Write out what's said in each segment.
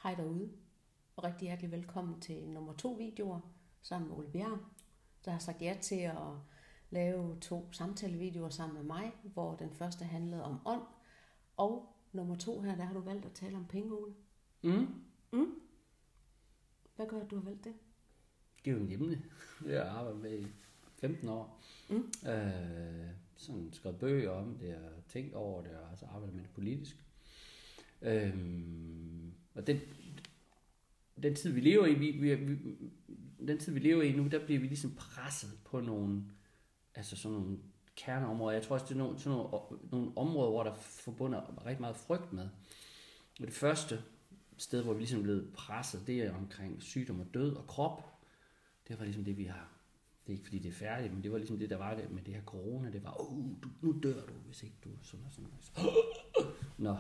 Hej derude, og rigtig hjertelig velkommen til nummer 2 videoer sammen med Ole Bjerg, der har sagt ja til at lave 2 samtalevideoer sammen med mig, hvor den første handlede om ånd, og nummer 2 her, der har du valgt at tale om penge, Ole. Hvad gør du har valgt det? Det er jo en emne, det har jeg arbejdet med i 15 år. Sådan skrevet bøger om det, og tænkt over det, og altså arbejdet med det politisk. Og den tid vi lever i, nu, der bliver vi ligesom presset på nogle, altså sådan nogle kerneområder. Jeg tror også, det er nogle områder, hvor der er forbundet rigtig meget frygt med. Og det første sted, hvor vi ligesom er blevet presset, det er omkring sygdom og død og krop. Det var ligesom det, vi har. Det er ikke fordi det er færdigt, men det var ligesom det, der var det med det her corona. Det var, nu dør du, hvis ikke du sådan og sådan. Nå.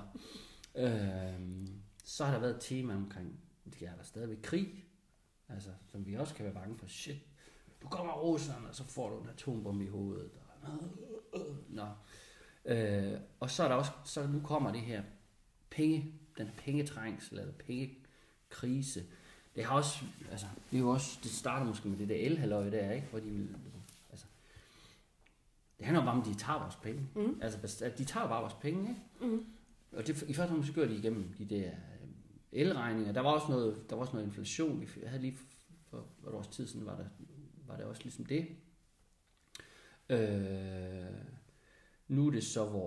Så har der været et tema omkring, det er der stadigvæk krig, altså, som vi også kan være bange for. Shit, du kommer Rusland, og så får du en atombombe i hovedet. Nå. Og så er der også, så nu kommer det her den her pengetrængsel, eller pengekrise. Det har også, altså, det er jo også, det starter måske med det der elhalløj der, ikke? Hvor de vil, altså, det handler bare om, de tager vores penge. Altså, de tager bare vores penge, ikke? Og det, i første omgang så gør de igennem de der elregninger. Der var også noget inflation. Vi havde lige for et års tid siden, var det også ligesom det. Nu er det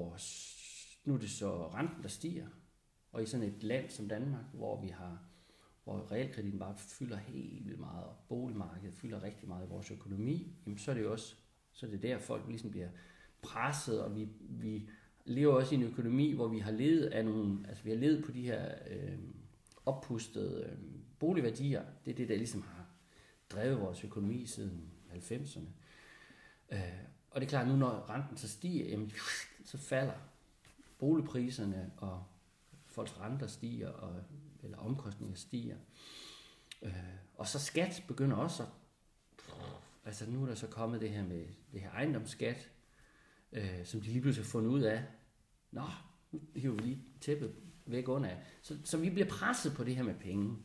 så renten, der stiger. Og i sådan et land som Danmark, hvor realkreditten bare fylder helt vildt meget, og boligmarkedet fylder rigtig meget i vores økonomi, jamen så er det jo også, så er det der, folk ligesom bliver presset, og vi lever også i en økonomi, hvor vi har levet af vi har levet på de her oppustede boligværdier. Det er det, der ligesom har drevet vores økonomi siden 90'erne. Og det er klart, nu når renten så stiger, jamen, så falder boligpriserne, og folks renter stiger, eller omkostninger stiger. Og så skat begynder også altså nu er der så kommet det her med det her ejendomsskat, som de lige pludselig har fundet ud af. Nå, nu hiver vi lige tæppet væk under af. Så vi bliver presset på det her med penge.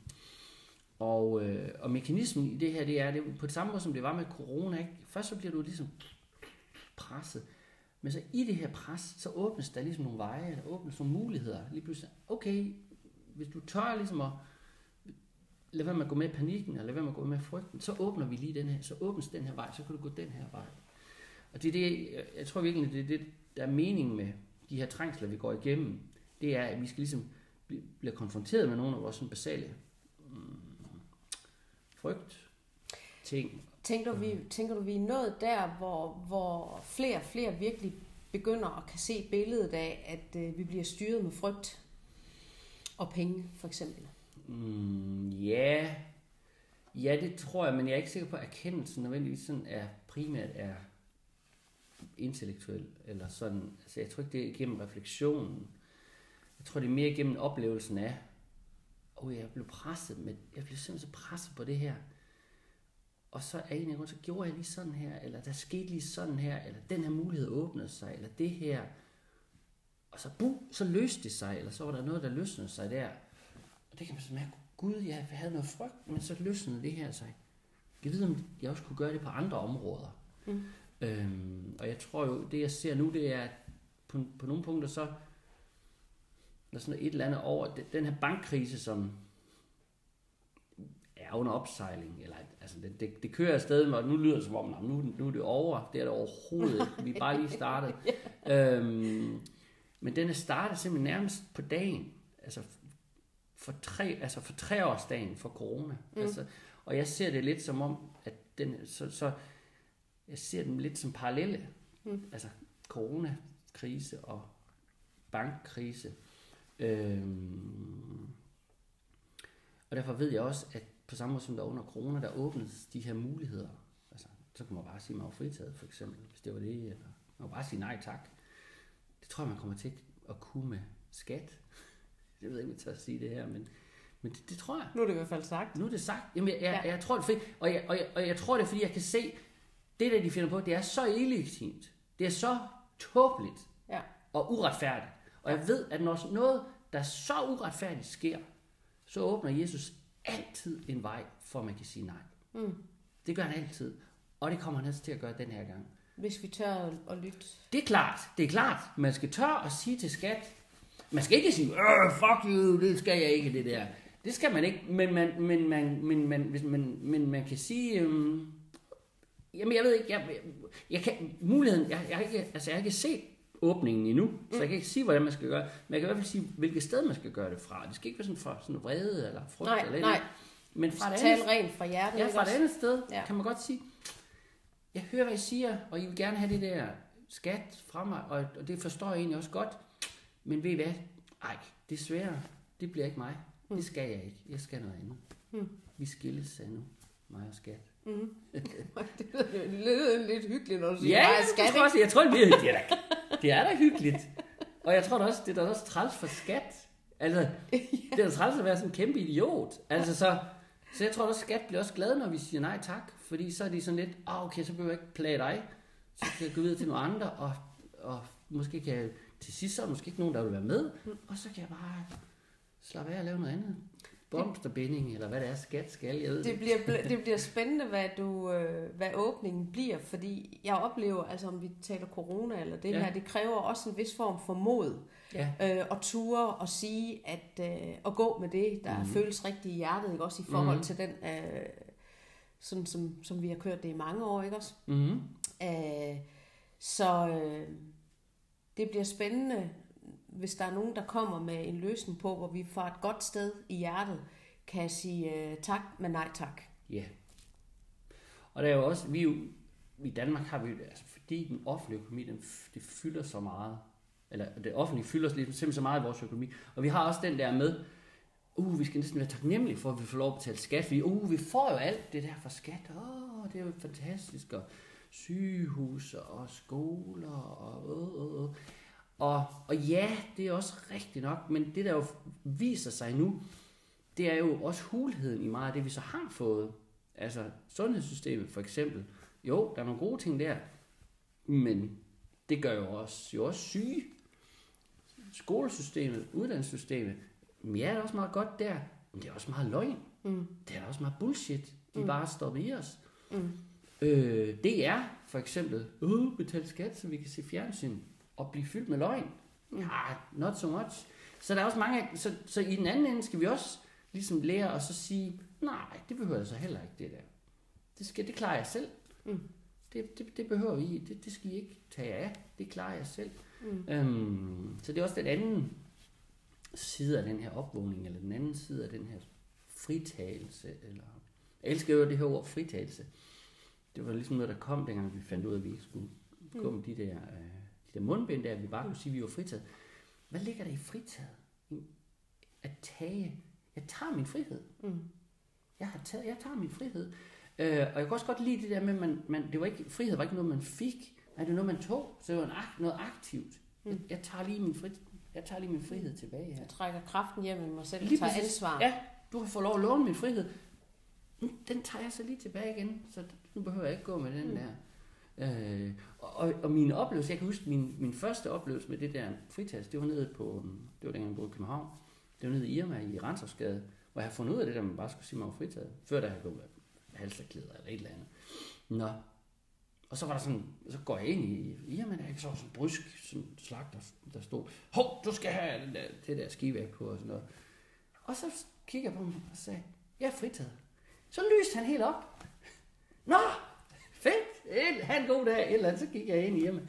Og mekanismen i det her, det er på det samme måde, som det var med corona. Ikke? Først så bliver du ligesom presset. Men så i det her pres, så åbnes der ligesom nogle veje, der åbnes nogle muligheder. Lige pludselig, okay, hvis du tør ligesom at lade være med at gå med i panikken, eller lade være med at gå med i frygten, så åbner vi lige den her, så åbnes den her vej, så kan du gå den her vej. Og det er det, jeg tror virkelig, det er det, der er meningen med de her trængsler, vi går igennem. Det er, at vi skal ligesom blive konfronteret med nogle af vores sådan basale frygt ting. Tænker du, vi er nået der, hvor flere og flere virkelig begynder at kan se billedet af, at vi bliver styret med frygt og penge, for eksempel? Ja, det tror jeg, men jeg er ikke sikker på, at erkendelsen nødvendigvis sådan primært er intellektuel, eller sådan. Altså, jeg tror ikke, det er igennem refleksionen. Jeg tror, det er mere igennem oplevelsen af, jeg blev simpelthen så presset på det her. Og så af en grund, så gjorde jeg lige sådan her, eller der skete lige sådan her, eller den her mulighed åbnede sig, eller det her. Og så løste det sig, eller så var der noget, der løsnede sig der. Og det kan man så mærke, gud, jeg havde noget frygt, men så løsnede det her sig. Jeg ved, om jeg også kunne gøre det på andre områder. Og jeg tror jo, det jeg ser nu, det er, at på nogle punkter, så der er sådan et eller andet over, den her bankkrise, som er under opsejling, eller altså det kører afsted, og nu lyder det som om, nu er det over. Det er det overhovedet ikke. Vi er bare lige startet. Men den er startet simpelthen nærmest på dagen, altså for 3-årsdagen for corona. Altså, og jeg ser det lidt som om, at jeg ser dem lidt som parallelle. Altså coronakrise og bankkrise. Og derfor ved jeg også, at på samme måde som der under corona, der åbnes de her muligheder. Altså, så kan man bare sige, at man var fritaget, for eksempel, hvis det var det. Eller man kan bare sige nej tak. Det tror jeg, man kommer til at kunne med skat. Jeg ved ikke, om jeg tør at sige det her, men det tror jeg. Nu er det i hvert fald sagt. Nu er det sagt. Jamen, jeg tror det, og jeg tror det, fordi jeg kan se, det der de finder på, det er så illegitimt. Det er så tåbeligt og uretfærdigt. Og jeg ved, at når noget, der så uretfærdigt sker, så åbner Jesus altid en vej, for at man kan sige nej. Det gør han altid. Og det kommer han også til at gøre den her gang. Hvis vi tør at lytte. Det er klart. Man skal tør at sige til skat. Man skal ikke sige, fuck you, det skal jeg ikke, det der. Det skal man ikke, men man kan sige, jamen jeg ved ikke, jeg kan, muligheden, jeg har ikke set åbningen endnu, så jeg kan ikke sige, hvordan man skal gøre, men jeg kan i hvert fald sige, hvilket sted man skal gøre det fra. Det skal ikke være sådan fra sådan vrede eller frygt eller noget. Nej. Men fra det andet, rent fra hjertet. Ja, fra et andet sted, kan man godt sige, jeg hører, hvad I siger, og I vil gerne have det der skat fra mig, og det forstår jeg egentlig også godt, men ved I hvad? Ej, desværre, det bliver ikke mig. Det skal jeg ikke. Jeg skal noget andet. Vi skilles nu, mig og skat. Det lyder lidt hyggeligt, når du siger, ja, mig og skat. Jeg tror, det er da hyggeligt. Og jeg tror da også, det er da også træls for skat. Altså, det er da træls at være sådan en kæmpe idiot. Altså, så jeg tror også, skat bliver også glad, når vi siger nej tak. Fordi så er de sådan lidt, okay, så behøver jeg ikke plage dig. Så kan jeg gå videre til nogle andre, og måske kan jeg, til sidst så er der måske ikke nogen, der vil være med. Og så kan jeg bare slappe af og lave noget andet. Blomsterbinding, eller hvad det er, skat skal, jeg ved det bliver spændende, hvad åbningen bliver, fordi jeg oplever, altså om vi taler corona eller det her, det kræver også en vis form for mod, og ture og sige, at gå med det, der føles rigtigt i hjertet, ikke også i forhold til den, sådan som vi har kørt det i mange år, ikke også? Så det bliver spændende, hvis der er nogen, der kommer med en løsning på, hvor vi fra et godt sted i hjertet kan sige tak, men nej tak. Ja. Og der er jo også, i Danmark har vi, altså fordi den offentlige økonomi, det fylder så meget, eller det offentlige fylder simpelthen så meget i vores økonomi, og vi har også den der med, vi skal næsten være taknemmelige for, at vi får lov at betale skat, fordi vi får jo alt det der for skat, det er jo fantastisk, og sygehus og skoler, og ja, det er også rigtigt nok, men det der jo viser sig nu, det er jo også hulheden i meget af det, vi så har fået. Altså sundhedssystemet for eksempel. Jo, der er nogle gode ting der, men det gør jo også syge. Skolesystemet, uddannelsessystemet, ja, det er også meget godt der, men det er også meget løgn. Det er også meget bullshit. De bare stoppet i os. Det er for eksempel, betale skat, så vi kan se fjernsyn og blive fyldt med løgn. Not so much. Så der er også mange, så i den anden ende skal vi også ligesom lære og så sige, nej, det behøver jeg så heller ikke, det der. Det klarer jeg selv. Det behøver vi, det skal I ikke tage af. Det klarer jeg selv. Så det er også den anden side af den her opvågning, eller den anden side af den her fritagelse, eller jeg elsker jo det her ord fritagelse. Det var ligesom noget, der kom, dengang vi fandt ud af, at vi ikke skulle gå med de der mundbind der, vi bare kunne sige, at vi var fritaget. Hvad ligger der i fritaget? At tage. Jeg tager min frihed. Jeg tager min frihed. Og jeg kan også godt lide det der med, frihed var ikke noget, man fik. Nej, det var noget, man tog. Så det var noget aktivt. Jeg tager lige min frihed tilbage her. Jeg trækker kraften hjem i mig selv og tager ansvar. Ja, du har fået lov at låne min frihed. Den tager jeg så lige tilbage igen, så nu behøver jeg ikke gå med den der. Og min oplevelse, jeg kan huske min første oplevelse med det der fritagelse, det var dengang jeg boede i København, det var nede i Irma i Renshavsgade, hvor jeg havde fundet ud af det der, man bare skulle sige, man var fritaget, før der havde gået halserklæder eller et eller andet. Nå. Og så var der sådan, så går jeg ind i Irma, der så var sådan en brysk sådan slagt, der stod, du skal have det der skiværk på og sådan noget. Og så kigger jeg på ham og sagde, jeg er fritaget. Så lyste han helt op. Nå, fedt, ha' en god dag, et eller andet, så gik jeg ind i hjemme.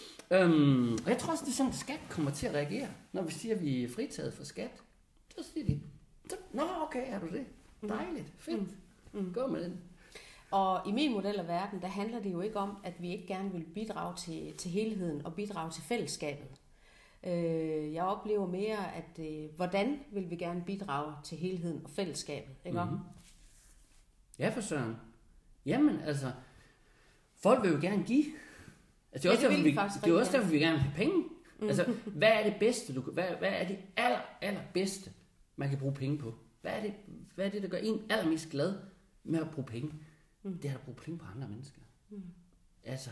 Og jeg tror også, det er sådan, at skat kommer til at reagere, når vi siger, at vi er fritaget for skat. Så siger de, nå okay, er du det? Dejligt, fedt, gå med den. Og i min model af verden, der handler det jo ikke om, at vi ikke gerne vil bidrage til helheden og bidrage til fællesskabet. Jeg oplever mere, at hvordan vil vi gerne bidrage til helheden og fællesskabet, ikke om? Ja, for søren. Jamen, altså, folk vil jo gerne give. Altså, det er også derfor, vi gerne vil have penge. Altså, hvad er det bedste, hvad er det allerbedste, man kan bruge penge på? Hvad er det, der gør en allermest glad med at bruge penge? Det er at bruge penge på andre mennesker. Altså,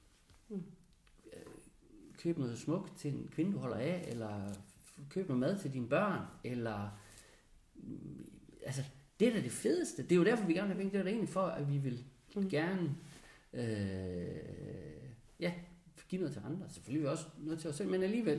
køb noget smukt til en kvinde, du holder af, eller køb noget mad til dine børn, eller altså, det er da det fedeste. Det er jo derfor, vi gerne vil have penge. Det er jo da egentlig for, at vi vil gerne give noget til andre. Selvfølgelig vil vi også noget til os selv, men alligevel.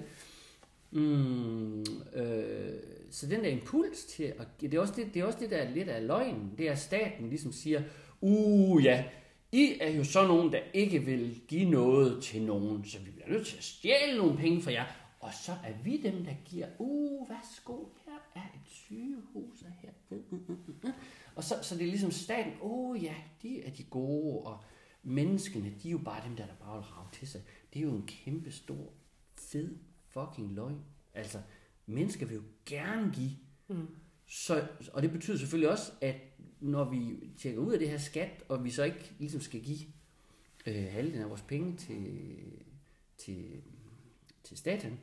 Så den der impuls til at det er også det der er lidt af løgnen. Det er, at staten ligesom siger, ja, I er jo så nogen, der ikke vil give noget til nogen, så vi bliver nødt til at stjæle nogle penge fra jer, og så er vi dem, der giver, værsgo, her er et sygehus her. Og så det er ligesom staten, ja, de er de gode, og menneskene, de er jo bare dem, der bare vil rage til sig. Det er jo en kæmpe stor, fed fucking løgn. Altså, mennesker vil jo gerne give. Og det betyder selvfølgelig også, at når vi tjekker ud af det her skat, og vi så ikke ligesom skal give halvdelen af vores penge til staten,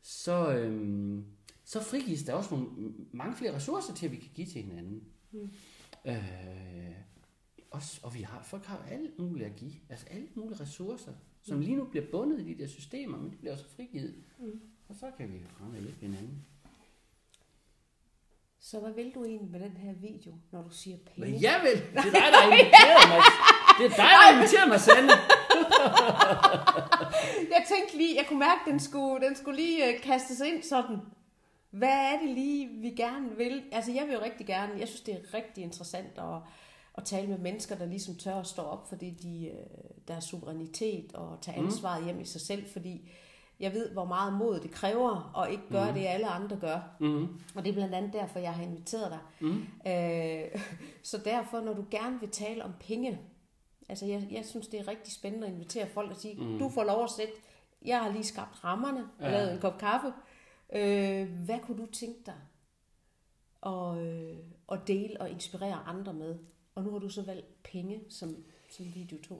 så frigives der også mange flere ressourcer til, at vi kan give til hinanden. Og folk har alt muligt at give. Altså alle mulige ressourcer, som lige nu bliver bundet i de der systemer, men de bliver også frigivet. Og så kan vi rende lidt hinanden. Så hvad vil du egentlig med den her video, når du siger penge? Men jeg vil! Det er dig, der har inviteret mig. Det er dig, der har inviteret mig, Sanne. Jeg tænkte lige, jeg kunne mærke, at den skulle lige kastes ind sådan. Hvad er det lige, vi gerne vil? Altså jeg vil jo rigtig gerne, jeg synes det er rigtig interessant at tale med mennesker, der ligesom tør at stå op for deres suverænitet og tage ansvaret hjem i sig selv, fordi jeg ved, hvor meget mod det kræver, at ikke gøre det, alle andre gør. Og det er blandt andet derfor, jeg har inviteret dig. Så derfor, når du gerne vil tale om penge, altså jeg synes, det er rigtig spændende at invitere folk og sige, du får lov at sætte, jeg har lige skabt rammerne, og lavet en kop kaffe. Hvad kunne du tænke dig at dele og inspirere andre med? Og nu har du så valgt penge som video 2.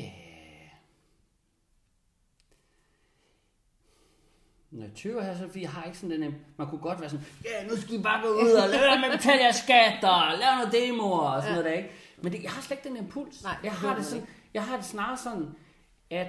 Når jeg tøver her, så jeg har ikke sådan den, man kunne godt være sådan, nu skal I bare gå ud og lade med at betale jeres skatter, og lave noget demoer og sådan noget der, ikke? Men jeg har slet ikke den impuls. Nej, jeg har det snarere sådan, at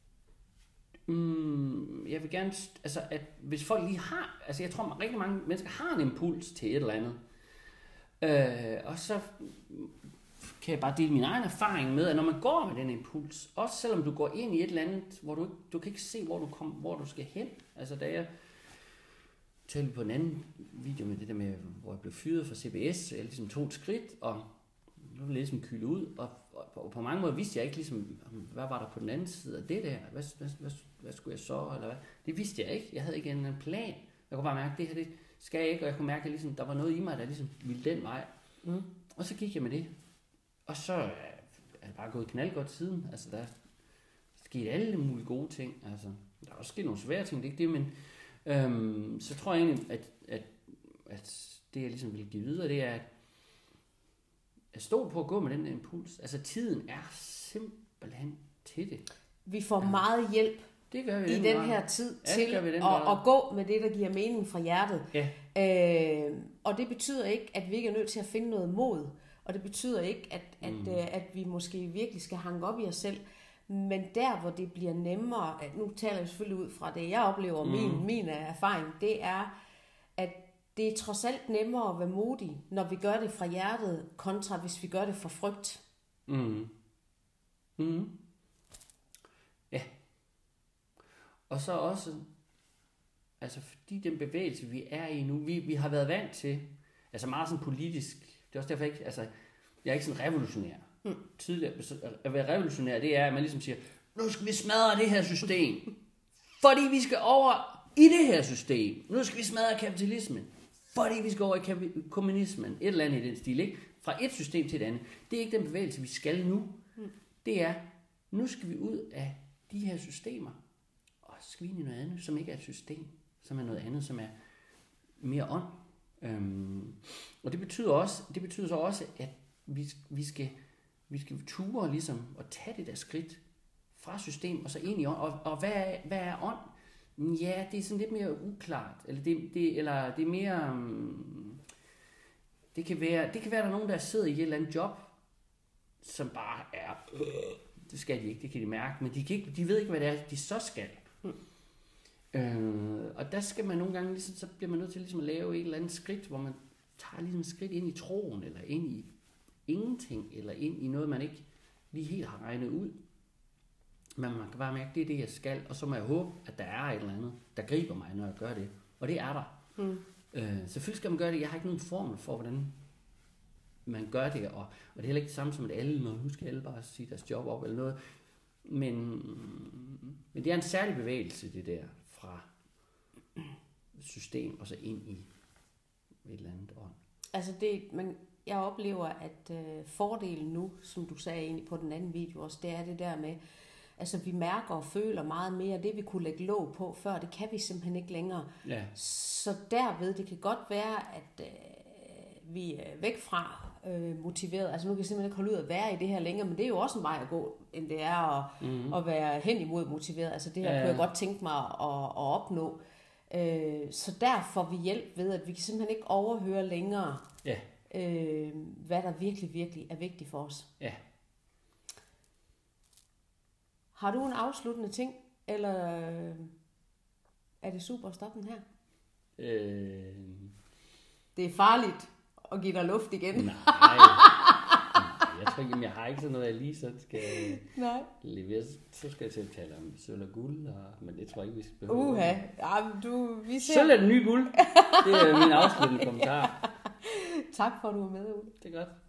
jeg vil gerne, altså at hvis folk lige har, altså jeg tror at rigtig mange mennesker har en impuls til et eller andet, og så kan jeg bare dele min egen erfaring med, at når man går med den impuls, også selvom du går ind i et eller andet, hvor du kan ikke se, hvor du skal hen. Altså da jeg talte på en anden video med det der med, hvor jeg blev fyret fra CBS, jeg ligesom tog et skridt, og nu ville jeg ligesom kyle ud, og på mange måder vidste jeg ikke ligesom, hvad var der på den anden side af det der, hvad skulle jeg så, eller hvad? Det vidste jeg ikke, jeg havde ikke en plan. Jeg kunne bare mærke, det her, det skal jeg ikke, og jeg kunne mærke, at ligesom, der var noget i mig, der ligesom ville den vej. Og så gik jeg med det. Og så er det bare gået knaldgodt siden. Altså, der er sket alle mulige gode ting. Altså, der er også sket nogle svære ting, det er ikke det, men så tror jeg egentlig, at det, jeg ligesom vil give videre, det er, at stå på at gå med den impuls. Altså, tiden er simpelthen til det. Vi får meget hjælp det gør vi i den her tid til at gå med det, der giver mening fra hjertet. Ja. Og det betyder ikke, at vi ikke er nødt til at finde noget mod. Og det betyder ikke, at vi måske virkelig skal hanke op i os selv. Men der, hvor det bliver nemmere, at nu taler jeg selvfølgelig ud fra det, jeg oplever, min erfaring, det er, at det er trods alt nemmere at være modig, når vi gør det fra hjertet, kontra hvis vi gør det fra frygt. Ja. Og så også, altså fordi den bevægelse, vi er i nu, vi har været vant til, altså meget sådan politisk, det er også derfor ikke, altså, jeg er ikke sådan revolutionær. Tidligere, at være revolutionær, det er, at man ligesom siger, nu skal vi smadre det her system, fordi vi skal over i det her system. Nu skal vi smadre kapitalismen, fordi vi skal over i kommunismen. Et eller andet i den stil, ikke? Fra et system til et andet. Det er ikke den bevægelse, vi skal nu. Det er, nu skal vi ud af de her systemer, og så skal vi ind i noget andet, som ikke er et system, som er noget andet, som er mere ånd. Og det betyder så også, at vi skal ture ligesom at tage det der skridt fra system og så ind i ånd. Og hvad er ånd? Ja, det er sådan lidt mere uklart, eller det er mere det kan være der er nogen, der sidder i et eller andet job, som bare er det skal de ikke, det kan de mærke, men de ved ikke, hvad det er, de så skal. Og der skal man nogle gange, ligesom, så bliver man nødt til ligesom at lave et eller andet skridt, hvor man tager ligesom et skridt ind i troen, eller ind i ingenting, eller ind i noget, man ikke lige helt har regnet ud. Men man kan bare mærke, det er det, jeg skal, og så må jeg håbe, at der er et eller andet, der griber mig, når jeg gør det. Og det er der. Selvfølgelig skal man gøre det. Jeg har ikke nogen formel for, hvordan man gør det, og det er heller ikke det samme som, at alle må huske alle bare at sige deres job op eller noget. Men det er en særlig bevægelse, det der, fra system og så ind i et eller andet ånd. Altså jeg oplever, at fordelen nu, som du sagde egentlig på den anden video også, det er det der med, altså vi mærker og føler meget mere, det vi kunne lægge låg på før, det kan vi simpelthen ikke længere. Ja. Så derved, det kan godt være, at vi er væk fra motiveret. Altså nu kan jeg simpelthen ikke holde ud at være i det her længere, men det er jo også en vej at gå, end det er at være hen imod motiveret. Altså det her kunne jeg godt tænke mig at opnå. Så der får vi hjælp ved, at vi kan simpelthen ikke overhøre længere, hvad der virkelig, virkelig er vigtigt for os. Ja. Har du en afsluttende ting, eller er det super at stoppe den her? Det er farligt at give dig luft igen. Nej, jeg tror ikke, jeg har ikke sådan noget, jeg lige sådan skal levere. Så skal jeg til at tale om sølv og guld, men det tror jeg ikke, vi skal behøve. Vi ser... Sølv er den nye guld. Det er min afsluttende kommentar. Tak for, at du var med, Ole. Det er godt.